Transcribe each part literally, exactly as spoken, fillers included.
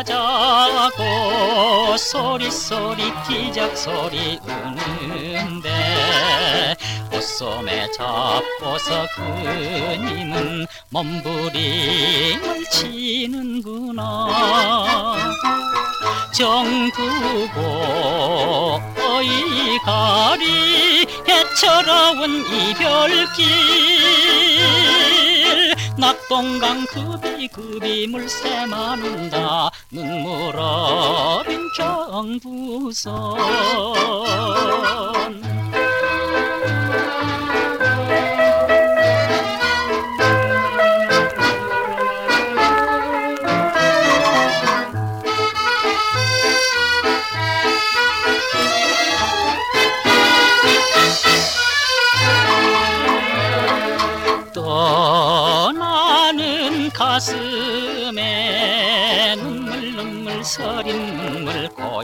가자고 소리소리 기적소리 우는데 옷소매 잡고서 그님은 몸부림을 치는구나. 정두고 어이가리 해처로운 이별길 낙동강 급이급이 물새 마는다 눈물 어린 경부선. 떠나는 가슴에 눈물 눈물 서린 눈물 고일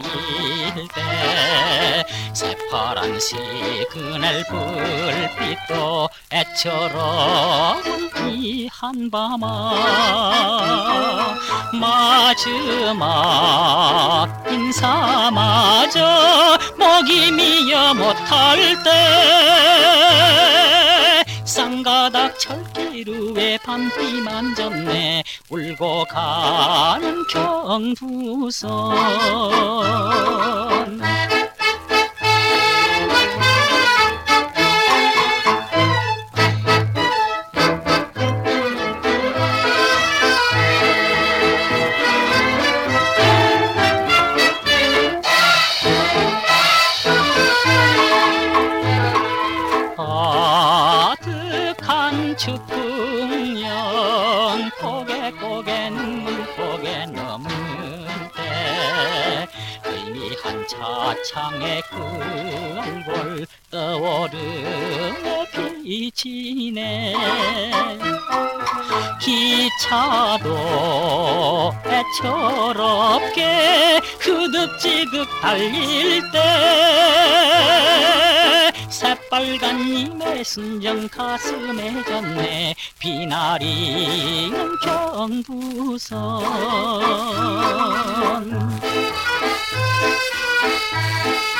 때 새파란 시그널 불빛도 애처로운 이 한밤아 마지막 인사마저 목이 미어 못할 때 쌍가닥 철길 위에 밤비 만졌네 울고 가는 경부선. 아득한 추풍년 고개 고개 눈물 고개 넘을 때 의미한 차창에 그 얼굴 떠오르며 비치네. 기차도 애처롭게 흐득지득 달릴 때 새빨간 님의 순정 가슴에 졌네 비나리는 경부선.